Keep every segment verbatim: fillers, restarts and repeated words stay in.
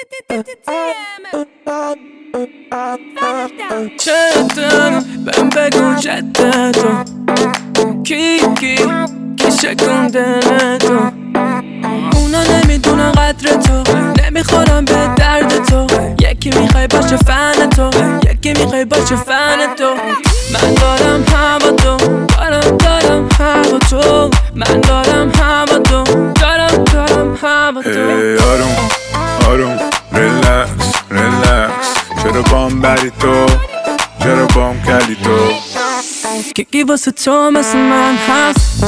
چتم بهم بگو جد تو کی کی کی شکونده تو. اونا نمیدونن قدر تو، نمیخورن به درد تو. یکی میخوای باشه فن تو، یکی میخوای باشه فن تو. من دارم هوا تو، دارم دارم هوا تو. من دارم هوا تو، دارم دارم هوا تو. ای آروم آروم ریلکس ریلکس، چرا بام بری تو، چرا بام کلی تو. کیکی واسه تو مثل من هست،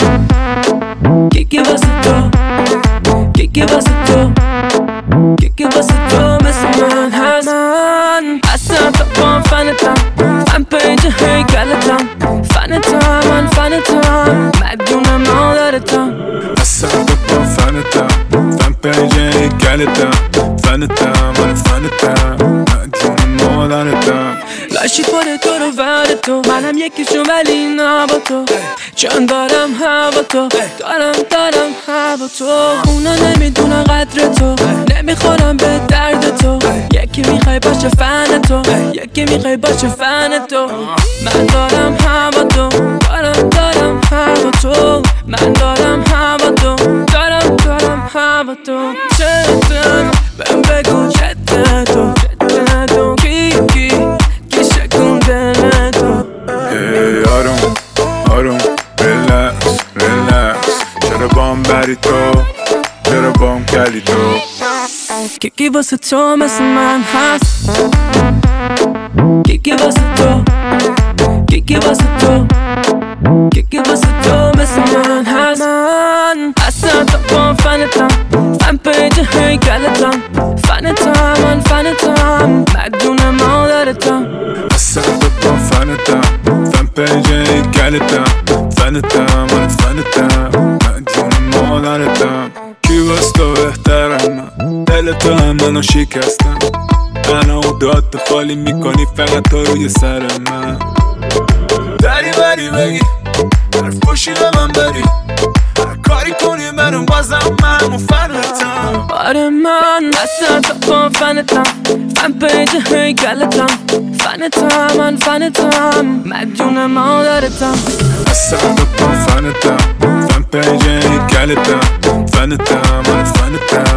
کیکی واسه تو، کیکی واسه تو، کیکی واسه تو مثل من هست. من اصلا تا بام فنتم، فن پیج هیکلتم. فنتم من فنتم، مدیون مادرتم. اصلا تا بام فنتم، فن پیج هیکلتم. فنتم من فنتم، مدیون مادرتم. لاشی پاره تو رو ور تو، منم یکیشون ولی نه با تو. چون دارم هوا تو، دارم دارم هوا تو. اونا نمیدونن قدر تو، نمیخورن به درد تو. یکی میخوای باشه فن تو، یکی میخوای باشه فن تو. من دارم هوا تو، دارم دارم هوا تو. من دارم هوا تو، دارم دارم هوا تو. چتم بهم بگو جد تو، جد تو کی کی کی شکونده تو. ای آروم آروم ریلکس ریلکس، چرا بام بری تو، چرا بام کلی تو. کیکی واسه تو مثل من هست، کیکی واسه تو، کیکی واسه تو، کیکی واسه تو مثل من هست. من اصلا تا بام فنتم، فن پیج هیکلتم. فنتم من فنتم، مدیون مادرتم. اصلا تا بام فنتم، فن پیج هیکلتم. فنتم من فنتم، مدیون مادرتم. کی واس تو بهترم، دل تو هم منو شکستم. منو داد خالی میکنی فقط تو روی سر من. دری بری بگی حرف پشید من بری، هر کاری کنی منو بازم من همون فنتم. آره من اصلا تا بام فنتم، فن پیج هیکلتم. فنتم من فنتم، مدیون مادرتم. اصلا تا بام فنتم، فن پیج هیکلتم. فنتم من فنتم،